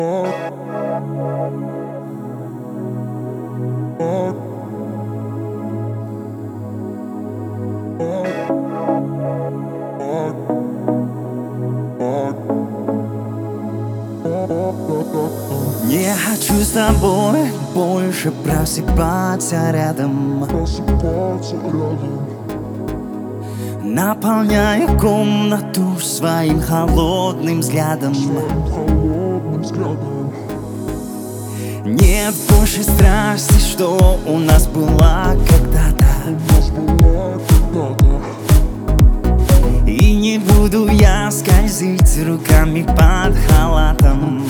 Не хочу с тобой больше просыпаться рядом, наполняя комнату своим холодным взглядом. Нет больше страсти, что у нас была когда-то. И не буду я скользить руками под халатом.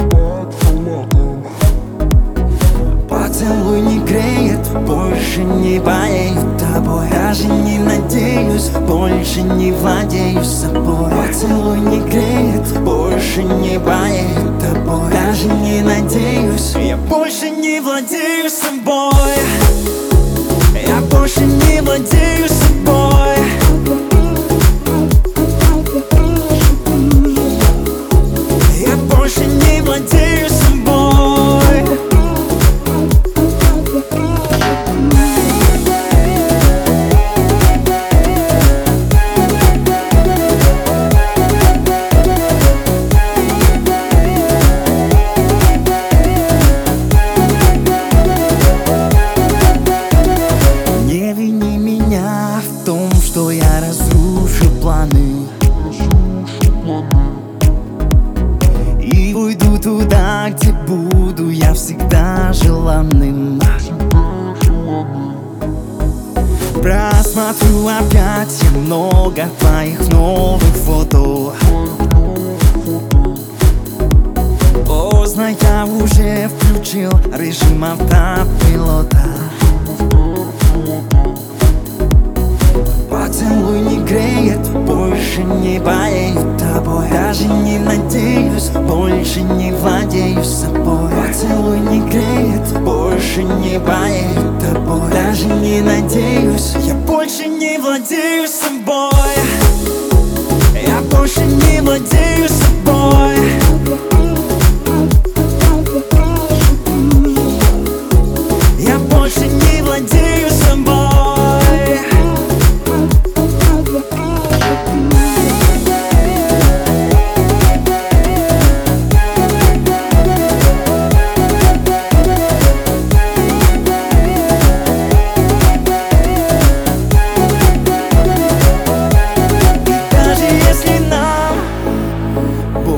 Поцелуй не греет, больше не болею тобой. Даже не надеюсь, больше не владею собой. Поцелуй не греет, больше не болею тобой. Даже не надеюсь, я больше не владею собой. Я больше не владею собой. Я больше не владею собой. Не вини меня в том, что я разрушу планы и уйду туда, где буду я всегда желанным. Просмотрю опять я много твоих новых фото. Поздно я уже включил режим автопилота. Поцелуй не греет, больше не болею тобой. Даже не надеюсь, больше не владею собой. Поцелуй не греет, больше не болею тобой. Даже не надеюсь, я больше не владею собой. Я больше не владею собой. Я больше не владею собой.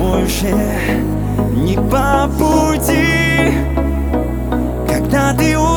Не по пути, когда ты